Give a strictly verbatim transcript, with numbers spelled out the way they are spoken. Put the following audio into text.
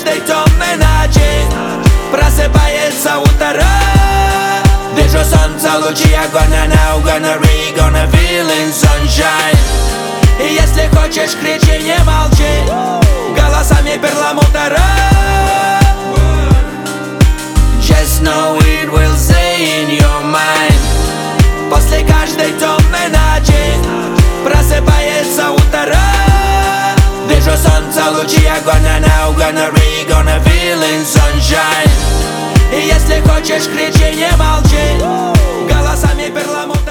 каждой темной ночи просыпается утро. Вижу солнце, лучи, огонь, and now gonna be, gonna feel in sunshine. И если хочешь, кричи, не молчи, голосами перламутра. Just know it will stay in your mind. После каждой темной ночи просыпается утро. Вижу солнце, лучи, огонь, and now gonna be, gonna feel in sunshine. И если хочешь, кричи, не молчи, голосами перламутра.